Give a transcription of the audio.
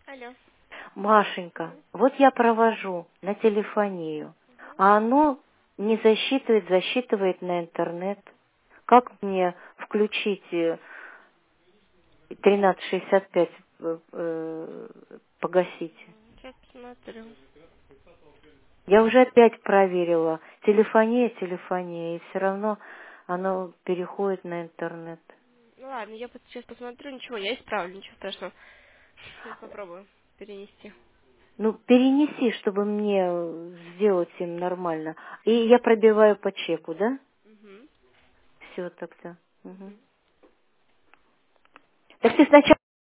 Алло. Машенька, вот я провожу на телефонию, а оно не засчитывает на интернет. Как мне включить 1365 погасить? Сейчас посмотрю. Я уже опять проверила. Телефония, и все равно оно переходит на интернет. Ну ладно, я сейчас посмотрю. Ничего, я исправлю, ничего страшного. Сейчас попробую перенести. Ну, перенеси, чтобы мне сделать им нормально. И я пробиваю по чеку, да? Угу. Все тогда. Мгм. Угу. Так ты сначала